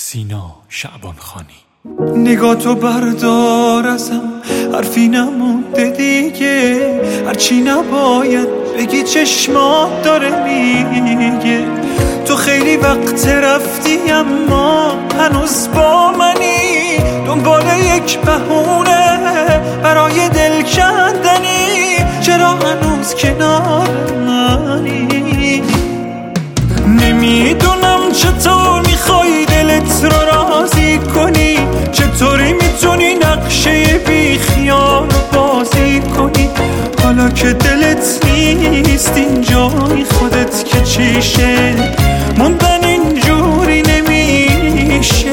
سینا شعبانخانی. نگاه تو بردار ازم، حرفی نمونده دیگه، هرچی نباید بگی چشمات داره میگه. تو خیلی وقت رفتی اما هنوز با منی، دنبال یک بهونه برای دل کندنی. چرا هنوز کنار منی؟ نمیدونم چطور میخوای دلت رو راضی کنی، چطوری میتونی نقشه بی خیال رو بازی کنی. حالا که دلت نیست اینجای خودت که چیشه، موندن اینجوری نمیشه.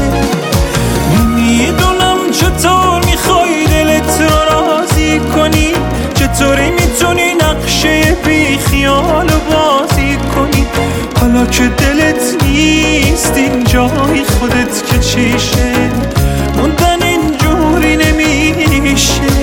نمیدونم چطور میخوای دلت رو راضی کنی، چطوری میتونی نقشه بی خیال رو بازی کنی. حالا که دلت نیست اینجای خودت که چیشه، موندن اینجوری نمیشه.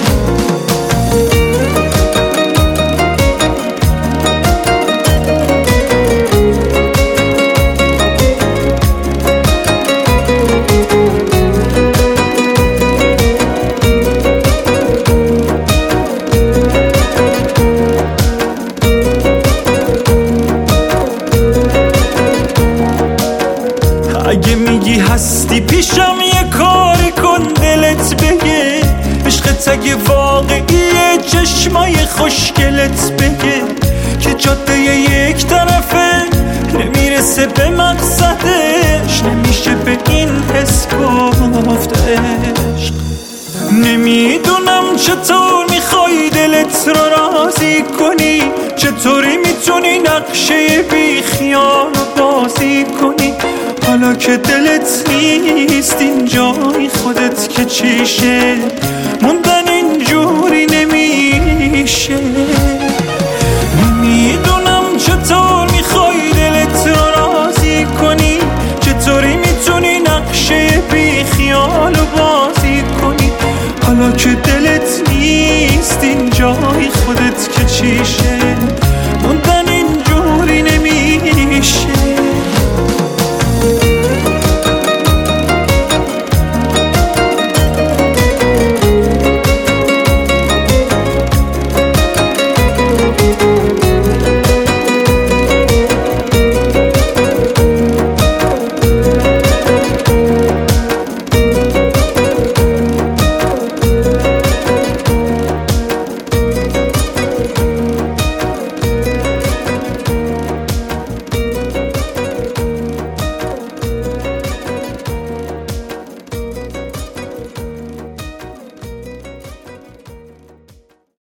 اگه میگی هستی پیشم یه کاری کن دلت بگه، عشقت اگه واقعیه چشمای خوشگلت بگه که جاده یک طرفه نمیرسه به مقصدش، نمیشه به این حس گفت عشق. نمیدونم چطور میخوای دلت رو راضی کنی، چطوری میتونی نقشه بی خیال رو بازی کنی. حالا که دلت نیست اینجای خودت که چیشه، موندن